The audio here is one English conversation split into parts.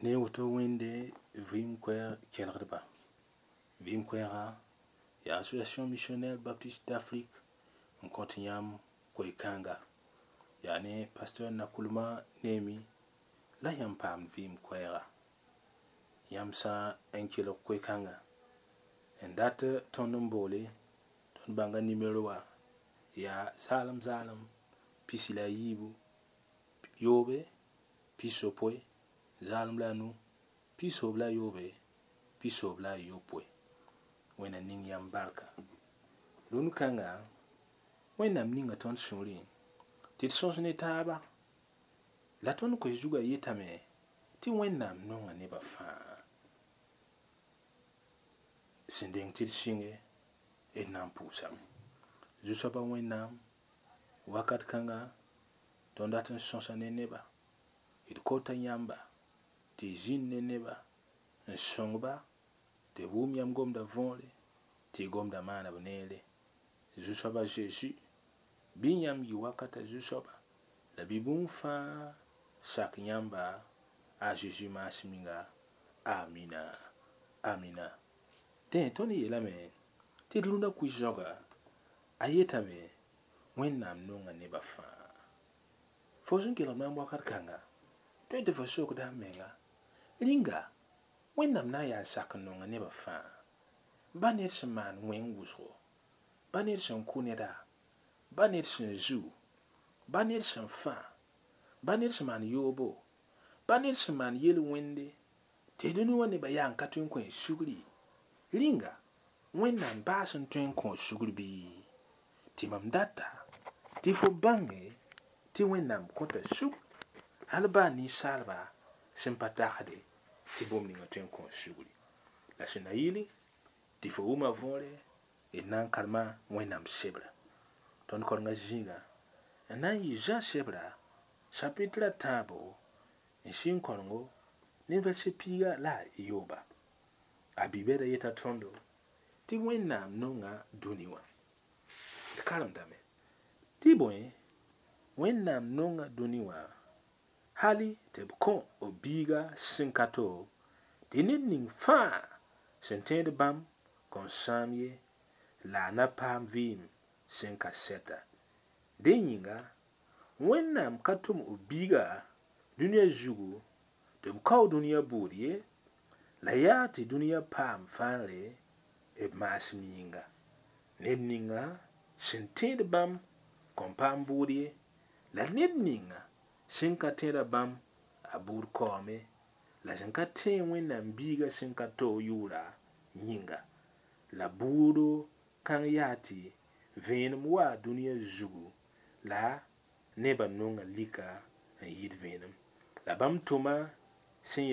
ne woto wẽnde vɩɩm koɛɛg kelgdba. Vɩɩm koɛɛga yaa Association Missionnaire Baptiste d'Afrique n kõ tɩ yãmb koe-kãanga. Yaa ne pasteur Nakuluma Neemi la yãmb paam vɩɩm koɛɛga. Yãmb sã n kelg koe-kãanga n dat tõnd n boole tõnd bãnga nimero wa yaa zaalem pisi la a yiibu yoobe pisopoe zaalem la a nu pisoob la a yoobe pisoob la a yopoe. Wẽnna ning yãmb barka. Rũnd kãnga wẽnnaam ninga tõnd sũurẽ tɩ d sõs ne taaba la tõnd koe-zugã yetame tɩ wẽnnaam nonga nebã fãa sẽn deng tɩ d sɩnge d na n pʋʋsame. Zu-soabã wẽnnaam wakat kãnga tõnd dat n sõsa ne nebã d kota yãmba tɩ y zĩnd ne nebã n sõngba tɩ wʋm yãmb gomda võore tɩ y gomda maana b neere. Zu-soabã Zeezi bɩ yãmb yɩ wakata zu-soabã la bɩ bũmb fãa sak yãmba a Zeezi maas minga. Amina. Amina. Dẽ tõnd yeelame tɩ d rũndã kuy-zoagã a yetame wẽnnaam nonga nebã fãa. Fo sẽn kelg maam wakat kãnga tõe tɩ fo sokda a menga rĩnga wẽnnaam na n yaa sak n nonga nebã fãa. Ba ned sẽn maan wẽng wʋsgo, ba ned sẽn kʋ neda, ba ned sẽn zu, ba ned sẽn fãa, ba ned sẽn maan yoobo, ba ned sẽn maan yel-wẽnde tɩ dũni wã nebã yaa n ka tõe n kõ sugri. Rĩnga wẽnnaam baas n tõe n kõ sugr bɩ? Tɩ mam data tɩ fo bãnge tɩ wẽnnaam kõta sugr hal baa ninsaalba sẽn pa tagsde tɩ bũmb ninga tõe n kõ sugri. La sẽn na yɩle tɩ fo wʋma võore d na n karema wẽnnaam sebra. Tõnd korengã zĩiga n na n yɩ Zã sebra chapitra tãabo n sɩn korengo ne vɛrse piiga la a yooba. A bi-bɛda yeta tõndo tɩ wẽnnaam nonga dũni wã. D karemdame tɩ bõe wẽnnaam nonga dũni wã hali tɩ b kõ b biiga sẽn ka to tɩ ned ning fãa sẽn tẽed bãmb kõn sãam ye la a na paam vɩɩm sẽn ka sɛta. Dẽ yĩnga wẽnnaam ka tʋm b biiga dũniyã zugu tɩ b kao dũniyã buud ye la yaa tɩ dũniyã paam fãagre b maasem yĩnga. Ned ninga sẽn tẽed bãmb kõn paam buud ye la ned ninga sẽn ka tẽeda bãmb a buud kaoome la sẽn ka tẽ wẽnnaam biiga sẽn ka to yʋʋra yĩnga. La buudo kãng yaa tɩ vẽenem waa dũniyã zugu la nebã nonga lika n yɩɩd vẽenem. La bãmb tʋma sẽn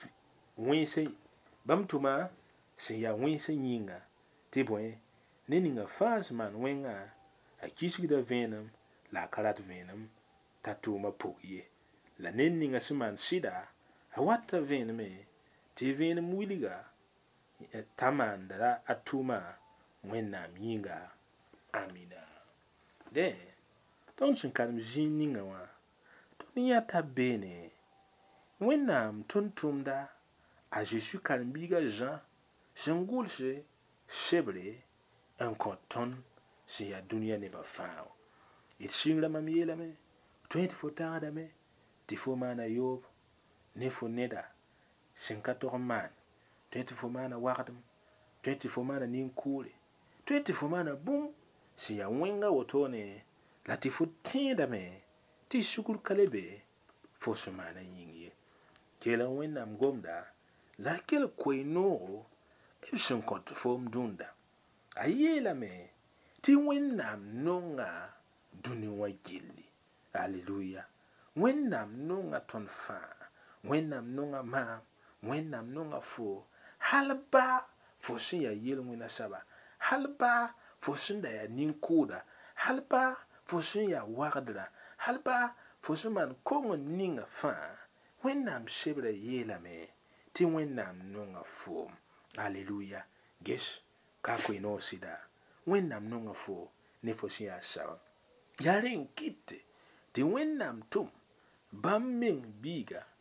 yaa wẽnsã yĩnga tɩ bõe ne ninga fãa sẽn maan wẽnga a kisgda vẽenem la a ka rat vẽenem t'a tʋʋmã pʋg ye. La ned ninga sẽn maan sɩda a wata vẽeneme tɩ vẽenem wilga t'a maandra a tʋʋmã wẽnnaam yĩnga. Amina. Dẽ tõnd sẽn karem zĩig ninga wã tõnd yãta beene wẽnnaam tʋm-tʋmda a Zeezi karen-biigã Zã sẽn gʋlse sebre n kõ tõnd sẽn yaa dũniyã nebã fãa. D sɩngra mam yeelame tõe tɩ fo tagdame tɩ fo maana yoob ne fo neda sẽn ka tog n maan. Tõe tɩ fo maana wagdem, tõe tɩ fo maana nin-kʋʋre, tõe tɩ fo maana bũmb sẽn yaa wẽnga wotone la tɩ fo tẽedame tɩ sugr ka le be fo sẽn maana yĩng ye. Kelg wẽnnaam gomda la a kell koe-noogo b sẽn kõ tɩ foom dũnda. A yeelame tɩ wẽnnaam nonga dũni wã gilli. Aleluya. Wẽnnaam nonga tõnd fãa, wẽnnaam nonga maam, wẽnnaam nonga fo, hal baa fo sẽn yaa yel-wẽna saba, hal baa fo sẽn da yaa nin-kʋʋda, hal baa fo sẽn yaa wagdra, hal baa fo sẽn maan kong ninga fãa. Wẽnnaam sebra yeelame tɩ wẽnnaam nonga foom. Aleluya. Ges ka koe-noog sɩda wẽnnaam nonga fo ne fo sẽn yaa sabã. Yaa rẽ n kɩt tɩ wẽnnaam tʋm bãmb meng biiga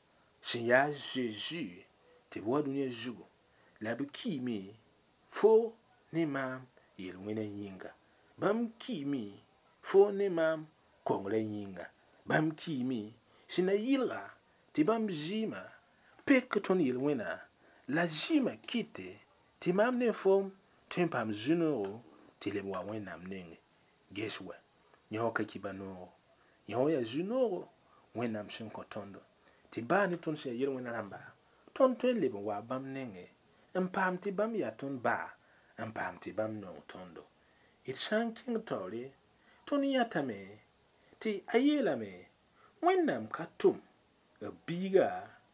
sẽn yaa Zeezi tɩ b wa dũniyã zugu la b kiime fo ne maam yel-wẽnã yĩnga. Bãmb kiime fo ne maam kongrã yĩnga. Bãmb kiime sẽn na yɩlga tɩ bãmb zɩɩmã pek tõnd yel-wẽnã la zɩɩmã kɩte tɩ maam ne fo tõe n paam zu-noogo tɩ leb n wa Wẽnnaam nengẽ. Ges wa yõ ka kiba noogo, yõ yaa zu-noogo Wẽnnaam sẽn kõ tõndo tɩ baa ne tõnd sẽn yaa yel-wẽnã rãmba tõnd tõe n leb n wa bãmb nengẽ n paam tɩ bãmb yaa tõnd baa n paam tɩ bãmb nong tõndo. D sã n kẽng taoore tõnd yãtame tɩ a yeelame Wẽnnaam ka tʋm b biiga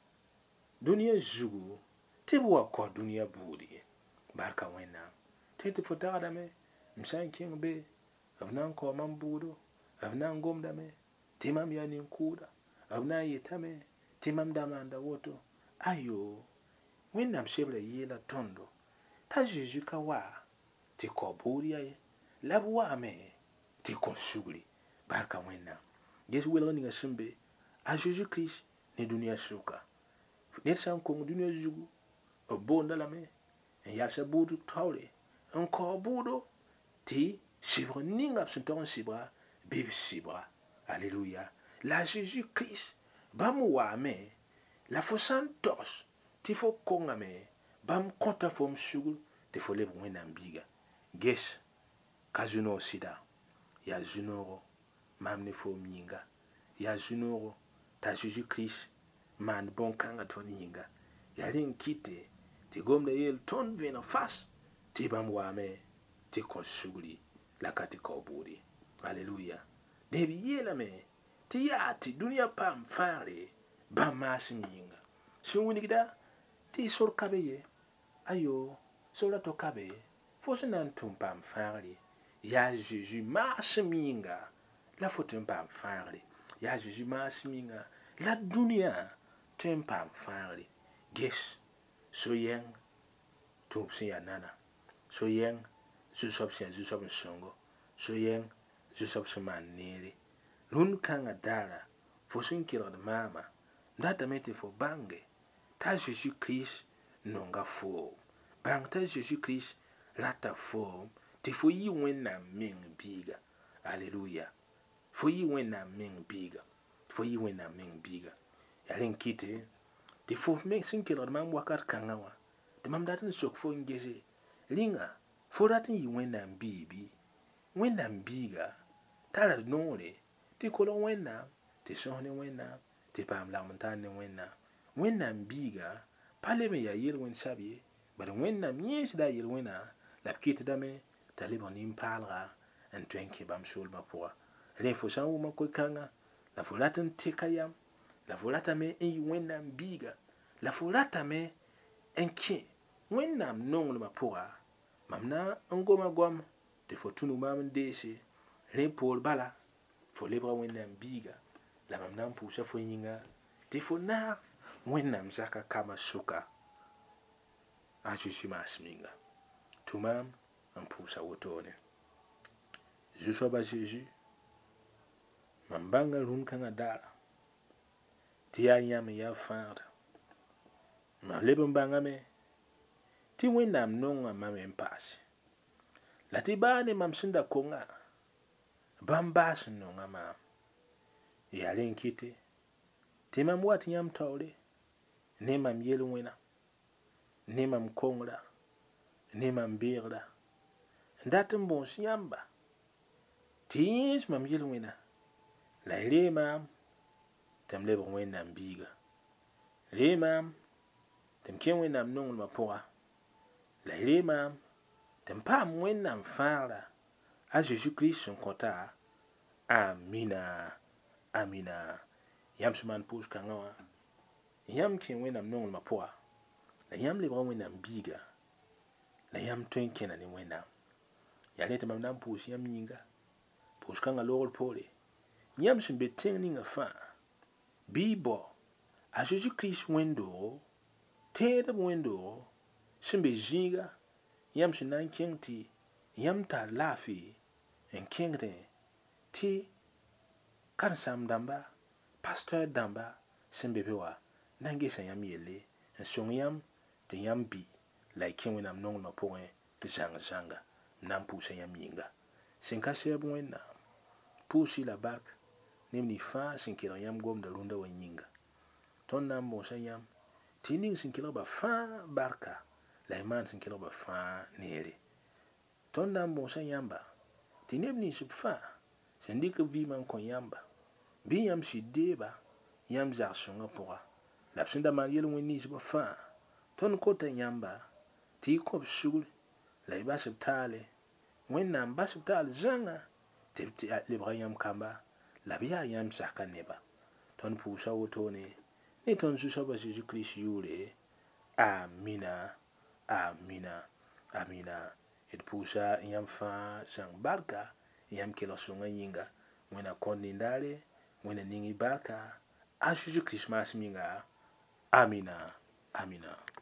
dũniyã zugu tɩ b wa kos dũniyã buud ye. Barka Wẽnnaam tõe tɩ fo tagdame m sã n kẽng be b na n kao mam buudo, b na n gomdame tɩ mam yaa nin-kʋʋda, b na n yetame tɩ mam da maanda woto. Ayo, Wẽnnaam sebra yeela tõndo t'a Zeezi ka wa tɩ kao buud yaa ye, la b waame tɩ kõ sugri. Barka Wẽnnaam. Ges welg ninga sẽn be a Zeezi Kirist ne dũniyã sʋka. Ned sã n kong dũniyã zugu b boonda lame n yalsa buud taoore n kao buudo tɩ sɩbg ninga b sẽn tog n sɩbga bɩ b sɩbga. Aleluya. La a Zeezi Kirist bãmb waame la fo sã n togs tɩ fo kongame bãmb kõta fo m sugr tɩ fo leb Wẽnnaam biiga. Ges ka zu-noog sɩda, yaa zu-noogo maam ne foom yĩnga. Yaa zu-noogo t'a Zeezi Kirist maand bõn-kãngã tõnd yĩnga. Yaa rẽ n kɩte tɩ gomda yeel tõnd vẽneg fas tɩ bãmb waame tɩ kõ sugri la ka tɩ kao buud ye. Aleluya. Deb yeelame tɩ yaa tɩ dũniyã paam fãagre bãmb maasem yĩnga. Sẽn wilgda tɩ y sor ka be ye. Ayo, sorã to ka be fo sẽn na n tʋm paam fãagre. Yaa Zeezi maasem yĩnga la fo tõe n paam fãagre. Yaa Zeezi maasem yĩnga la dũniyã tõe n paam fãagre. Ges so-yɛng tʋʋm sẽn yaa nana, so-yɛng zu-soab sẽn yaa zu-soab n sõngo, so-yɛng zu-soab sẽn maan neere. Rũn-kãngã daara fo sẽn kelgd maama m datame tɩ fo bãnge t'a Zeezi Kirist nonga foom. Bãng t'a Zeezi Kirist rata foom tɩ fo yɩ Wẽnnaam meng biiga. Aleluya. Fo yɩ Wẽnnaam meng biiga. Fo yɩ Wẽnnaam meng biiga. Yaa rẽ n kɩte tɩ fo me sẽn kelgd mam wakat kãngã wã tɩ mam dat n sok fo n gese rĩnga fo rat n yɩ Wẽnnaam biibi. Wẽnnaam biiga tara noore tɩ kolg Wẽnnaam, tɩ sõs ne Wẽnnaam, tɩ paam lagem-n-taar ne Wẽnnaam. Wẽnnaam biiga pa leb n yaa yel-wẽn sab ye, bala Wẽnnaam yẽesda a yel-wẽnã la b kɩtdame t'a lebg nin-paalga n tõe n kẽ bãmb soolmã pʋga. Rẽ fo sã n wʋma koe-kãngã la fo rat n teka yam, la fo ratame n yɩ Wẽnnaam biiga, la fo ratame n kẽ Wẽnnaam nonglmã pʋga, mam na n goma goam tɩ fo tũnug maam n deese. Rẽ poor bala fo lebga Wẽnnaam biiga la mam na n pʋʋsa fo yĩnga tɩ fo naag Wẽnnaam zaka kamã sʋka a Zeezi maasem yĩnga. Tʋ maam n pʋʋsa wotone. Zu-soab a Zeezi, mam bãnga rũn-kãngã daara tɩ yaa yãmb n yaa fãagda. Mam leb n bãngame tɩ Wẽnnaam nongã mame n paase, la tɩ baa ne mam sẽn da konga bãmb baas n nonga maam. Yaa rẽ n kɩte tɩ mam wat yãmb taoore ne mam yel-wẽna, ne mam kongra, ne mam beegra, n dat n bõos yãmba tɩ yẽes mam yel-wẽna la y ree maam tɩ m lebg Wẽnnaam biiga. Ree maam tɩ m kẽ Wẽnnaam nonglmã pʋga, la y ree maam tɩ m paam Wẽnnaam fãagra a Zeezi Kirist sẽn kõta. Amina. Amina. Yãmb sẽn maan pʋʋs-kãngã wã, yãmb kẽ Wẽnnaam nonglmã pʋga, la yãmb lebga Wẽnnaam biiga, la yãmb tõe n kẽna ne Wẽnnaam. Yaa rẽ tɩ mam na n pʋʋs yãmb yĩnga pʋʋs-kãngã loogr poore. Yãmb sẽn be tẽng ninga fãa bɩ y bao a Zeezi Kirist wẽn-doogo, tẽedb wẽn-doogo sẽn be zĩiga, yãmb sẽn na n kẽng tɩ yãmb tar laafɩ n kẽngdẽ tɩ karen-saam dãmba, pastor dãmba sẽn be be wa nange sa yam yelle en song yam te yam bi la kẽ wẽnnaam nongdã pʋgẽ zãng-zãnga nan pʋʋsa yãmb yĩnga sẽn ka sɛb wẽnnaam pʋʋs-y la bark neb nins fãa sẽn kelg yãmb gomda rũndã wã yĩnga tõnd na n bõosa yãmb tɩ y ning sẽn kelgba fãa barka la y maan sẽn kelgba fãa neere tõnd na n bõosa yãmba tɩ neb nins b fãa sẽn dɩk b vɩɩmã n kõ yãmba bɩ yãmb sɩd deeba yãmb zags-sõngã pʋga la b sẽn da maan yel-wẽn ninsbã fãa tõnd kota yãmba tɩ y kõ b sugr la y bas b taale wẽnnaam bas b taal zãnga tɩ b lebga yãmb kamba la b yaa yãmb saka neba tõnd pʋʋsa wotone ne tõnd Zu-soabã Zeezi Kirist yʋʋre amina amina amina d pʋʋsa yãmb fãa zãng barka yãmb kelg sõngã yĩnga wẽna kõn nindaare wẽna ning y barka a Zeezi Kirist maasem yĩnga amina amina